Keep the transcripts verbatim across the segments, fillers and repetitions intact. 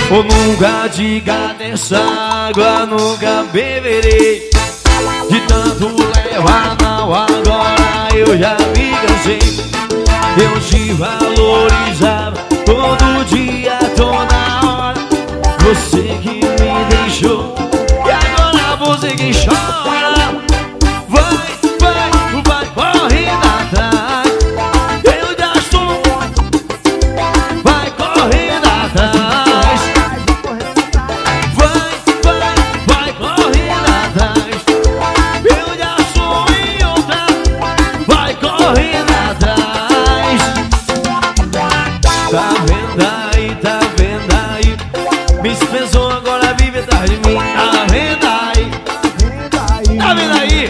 Ou nunca diga dessa água, nunca beberei. De tanto levar não, agora eu já me cansei. Eu te valorizava todo dia, toda hora. Você que me deixou e agora você que chora. Vai, vai, vai correndo atrás. Eu já sou. Vai correndo atrás. Vai, vai, vai correndo atrás. Eu já sou em outra. Vai correndo atrás. Tá vendo aí, tá vendo aí? Me dispensou, agora vive atrás de mim. Tá vendo aí? Tá vendo aí?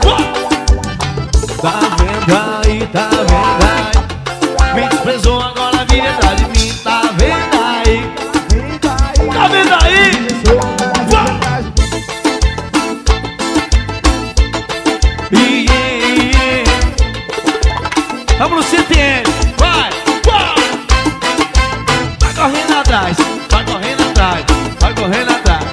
Tá vendo aí, tá vendo aí? Me desprezou, agora vive atrás de mim. Tá vendo aí? Tá vendo aí? Yeah, yeah. Vamos no C T N. Vai, vai. Vai correndo atrás. Vai correndo atrás. Vai correndo atrás.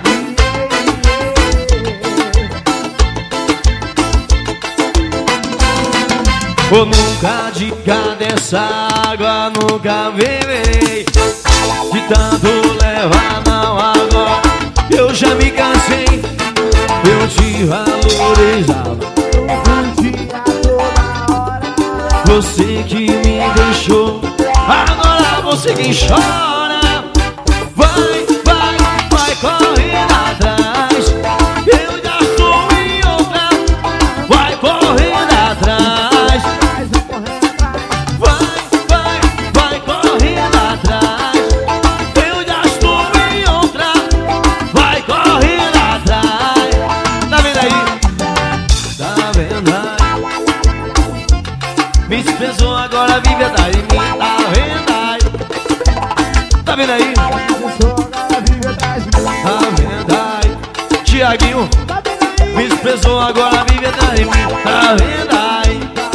Ou nunca diga dessa água, nunca beberei. De tanto levar não, agora eu já me cansei. Eu te valorizava todo dia, toda hora. Você que me deixou, agora você quem chora. Vai, vai, vai correndo atrás. Eu já sou em outra. Vai correndo atrás. Vai, vai, vai correndo atrás. Eu já estou em outra. Vai correndo atrás. Tá vendo aí? Tá vendo aí? Me dispensou, agora vive atrás de mim. Tá vendo aí? Tá vendo aí? Tá vendo aí? Tiaguinho, me dispensou, agora vive atrás de mim. Tá vendo aí?